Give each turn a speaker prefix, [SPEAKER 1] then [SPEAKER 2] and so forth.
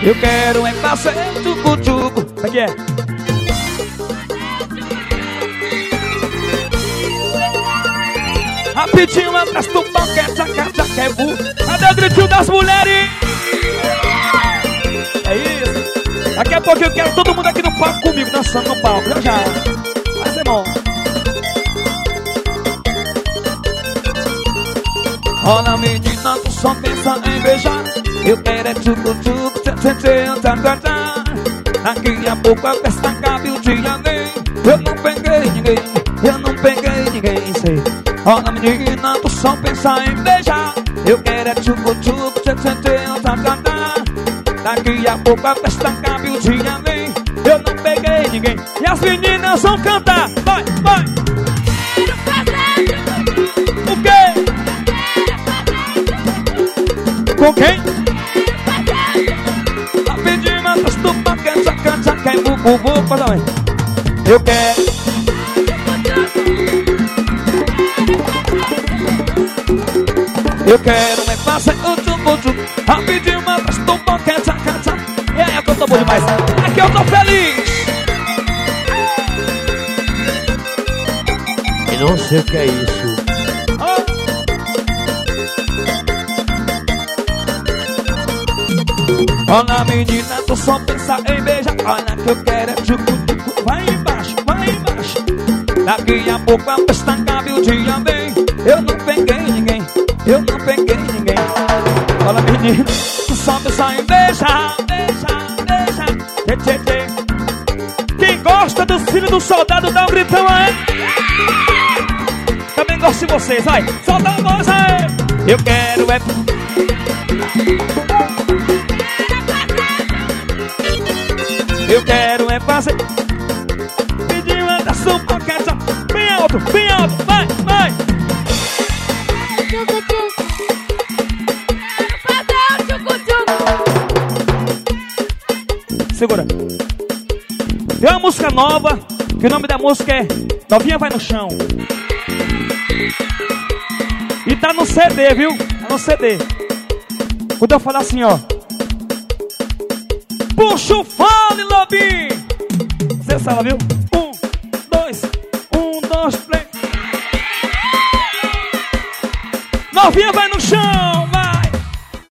[SPEAKER 1] Eu quero é fazer tchucu-tchucu. Aqui é. Rapidinho, atrás do boquete, tchaca-tchaca é burro. Cadê o gritinho das mulheres? É isso. Daqui a pouco eu quero todo mundo aqui no palco comigo, dançando no palco, já já. Vai ser bom. Olha menina, tu só pensa em beijar. Eu quero é tchucu-tchucu, tchá-tchá-tchá. Daqui a pouco a festa acaba e o dia vem. Eu não peguei ninguém, eu não peguei ninguém, sei. Olha menina, tu só pensa em beijar. Eu quero é tchucu-tchucu, tchá-tchá-tchá. Daqui a pouco a festa acaba e o dia vem. Eu não peguei ninguém. E as meninas vão cantar. Vai, vai.
[SPEAKER 2] Quero fazer tchucu-tchucu.
[SPEAKER 1] O quê? Com quem? Rapidinho, matas do paquete, tchaca-tchaca e bubu, pode dar. Eu quero. Eu quero é fazer o tchucu-tchucu. Rapidinho, matas do paquete, tchaca-tchaca. E aí, que eu tô bom demais. Aqui eu tô feliz.
[SPEAKER 3] Eu não sei o que é isso.
[SPEAKER 1] Olha menina, tu só pensa em beijar. Olha que eu quero é tchucu-tchucu. Vai embaixo, vai embaixo. Daqui a pouco a festa acaba e o dia vem. Eu não peguei ninguém, eu não peguei ninguém. Olha menina, tu só pensa em beijar. Beijar, beijar, tchê, tchê, tchê. Quem gosta dos filhos do soldado dá um gritão aí. Também gosto de vocês, vai. Solta a voz aí. Eu quero é... Eu quero é fazer. Pediu anda sua boquete. Bem alto, vai, vai.
[SPEAKER 2] Tchucu-tchucu. Quero fazer o tchucu-tchucu.
[SPEAKER 1] Segura. Tem uma música nova, que o nome da música é Novinha Vai no Chão. E tá no CD, viu? Tá no CD. Quando eu falar assim, ó, puxa o fone, Lobinho. Você sabe, viu? 1, 2, 1, 2, 3. Novinha vai no chão.